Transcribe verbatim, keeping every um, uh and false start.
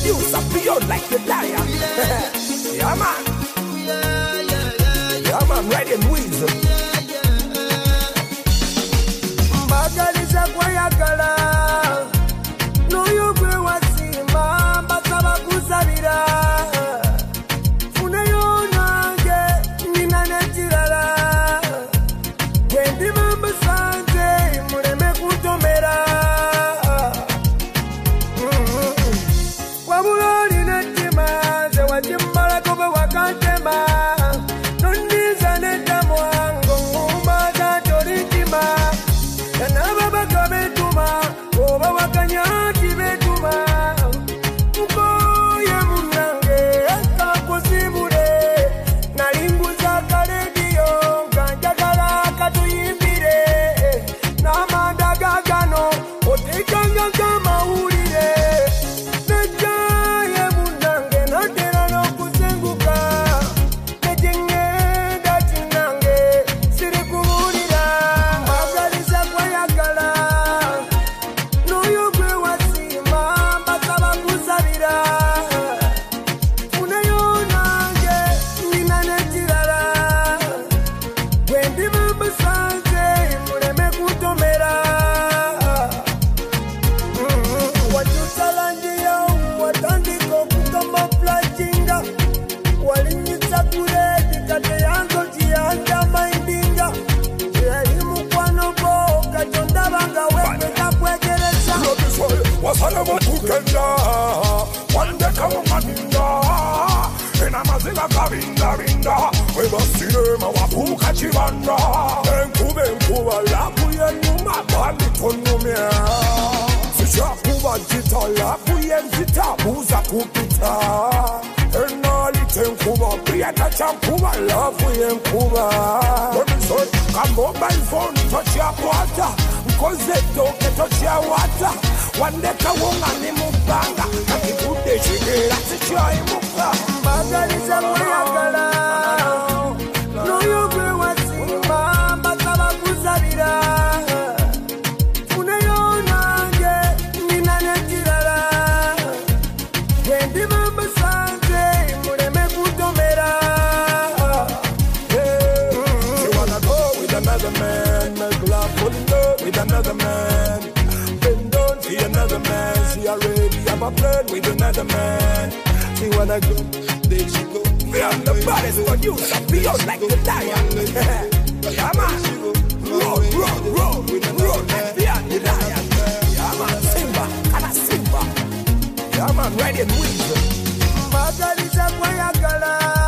producer, beyond like the liar. Yeah, man. Yeah, man, ready and weasel. Mbagaliza kwa yakala Noyo kwe wasimba Mbasaba kusabira Funeyo nange Nina netirala Wendi mamba sanje Mureme kutomera Wabuloni netima Ze wajimbala kobe wakantema Noniza netamwango Ngumba katoritima Yanaba baka betuma, oba wakanyaki betuma. Mboye munange, akaposibule. Nalinguza karedio, kanjagala katuyimbire. Namanda gagano, otekanga kama ulire. Nejaye munange, natera no kusenguka. Nejenge datinange, siri kuburira. Mbagaliza kwa yakala Noyo kwe wasimba Mbasaba kusabira Funeyo nange Nina netirala Wendi mamba sanje Mureme kutomera Watusalanjia Watandiko kukamba flachinga Walinyisa kuredi Kate yanzo jianda maindinga Jerimu kwa nobo Kajonda banga wepeka kwegereza Wasana matukenda Wandeka wamaninda Ena mazinga kabinda binda Weba sinema wapuka chibanda Enkube nkuba lapu yenuma Bandi tonumia Sisha kuba jita lapu yenzita Buza kupita Enali tenkuba Priyata chankuba lapu yenkuba Wemisoy Kambo mobile phone touch ya kwata Mkoze toke touch ya wata Wandeka wonga ni mubanga Kakikude shigera sichai muka Mbagaliza mwayagala Noyo kwe wasimba Mbasaba kusabira Funeyo nange Nina netirala Wendi mamba sanje Mureme kutomera She wanna go with another man Make love fall in love with another man Bend down see another man She already have a plan with another man She wanna go, there she go Beyond the baddest producer Beyond like the lion Yeah man Roll, roll, roll Roll like beyond the lion Yeah man, Simba, Kana Simba Yeah man, ready and weasel Mbagaliza kwa yakala